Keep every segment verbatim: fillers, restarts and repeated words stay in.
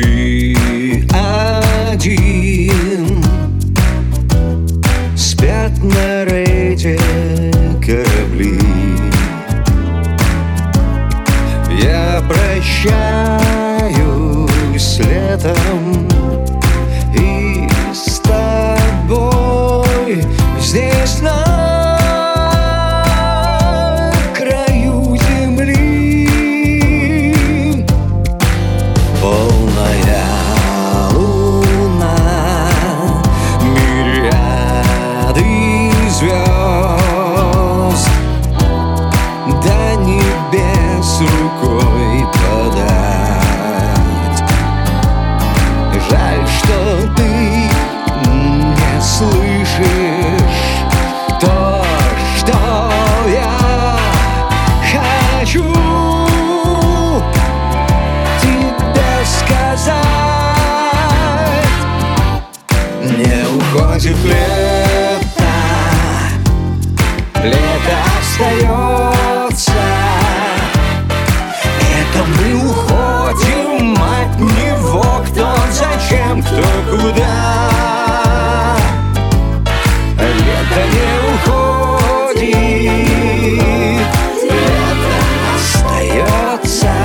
ты один. Спят на рейде корабли. Я прощаюсь с летом и с тобой здесь на краю земли. Полная луна, мириады звезд, до небес рукой подать. Жаль, что ты не слышишь то, что я хочу тебе сказать. Не уходит лето, лето остается. Это мы уходим от него, кто зачем, кто куда. Лето не уходит, лето остается.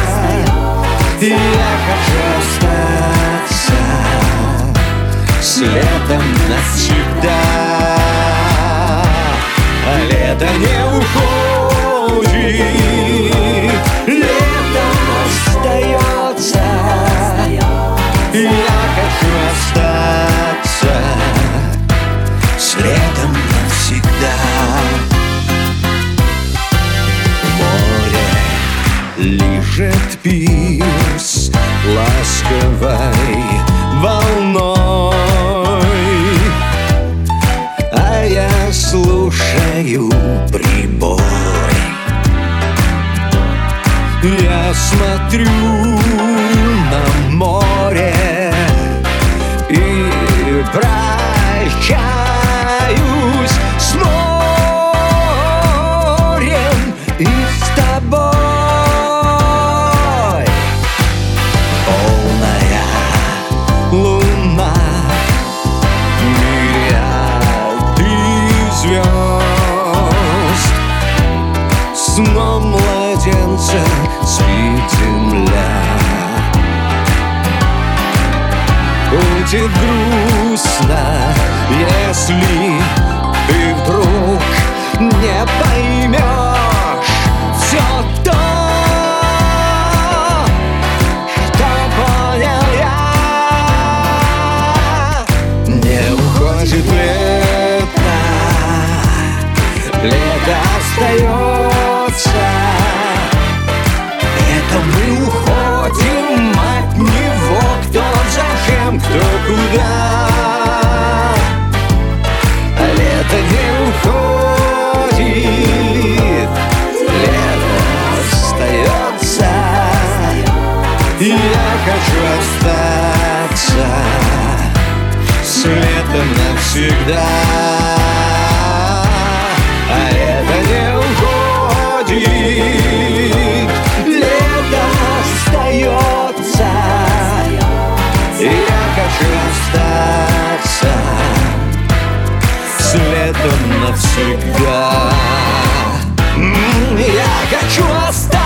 Я хочу остаться с летом навсегда. Лето не уходит, лето остается. Я хочу остаться с летом навсегда. Море лижет пирс ласковой волной, а я слушаю прибой. Я смотрю на море и прощаюсь с морем и с тобой. Полная луна, мириады звезд, сном младенца спит земля. Будет грустно, если ты вдруг не поймешь все то, что понял я. Не уходит лето, лето остается. Это мы уходим от него, кто зачем, кто куда. Лето не уходит, лето остается. Я хочу остаться с летом навсегда. А лето не уходит, лето остается. Я хочу остаться с летом навсегда. Я хочу остаться